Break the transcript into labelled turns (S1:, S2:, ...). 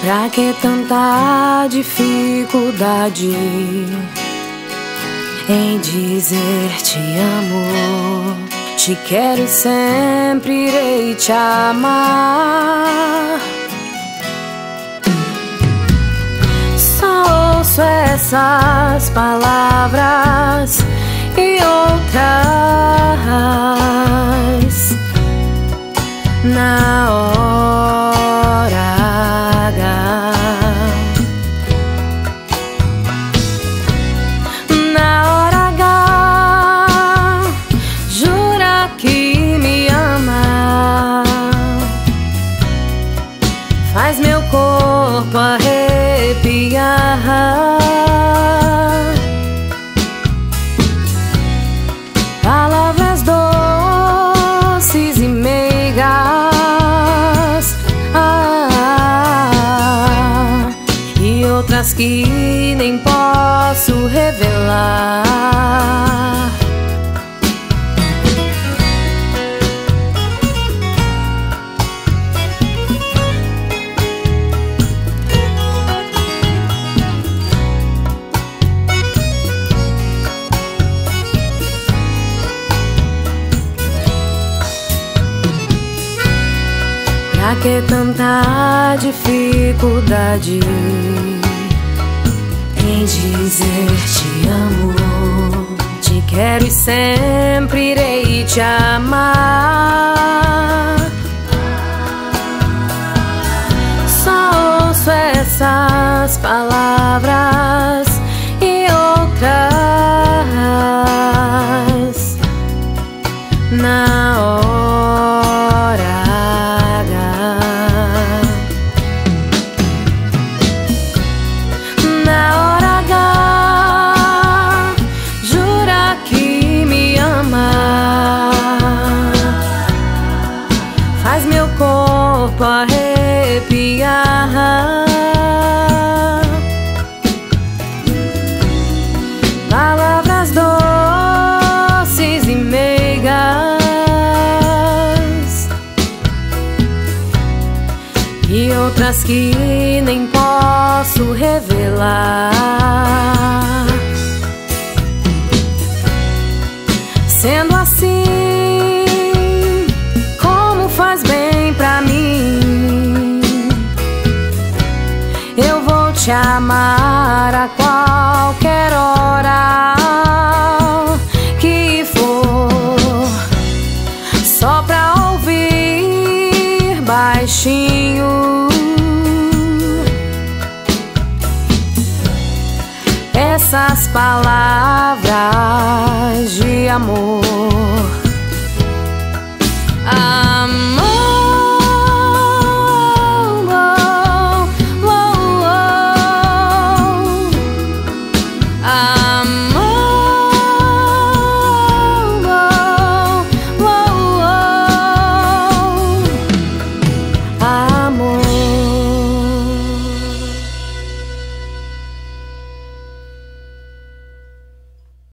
S1: Pra que tanta dificuldade em dizer te amo? Te quero e sempre irei te amar. Só ouço essas palavras e outras na hora H. Na hora H, jura que me ama, faz meu corpo arrepiar. Palavras doces e meigas, e outras que nem posso revelar. Pra que tanta dificuldade em dizer te amo? Te quero e sempre irei te amar. Só ouço essas palavras e outras na hora H. Na hora H, jura que me ama, faz meu corpo arrepiar. Palavras doces e meigas, e outras que nem posso revelar. Sendo assim, como faz bem pra mim, eu vou te amar a qualquer hora que for, só pra ouvir baixinho essas palavras de amor.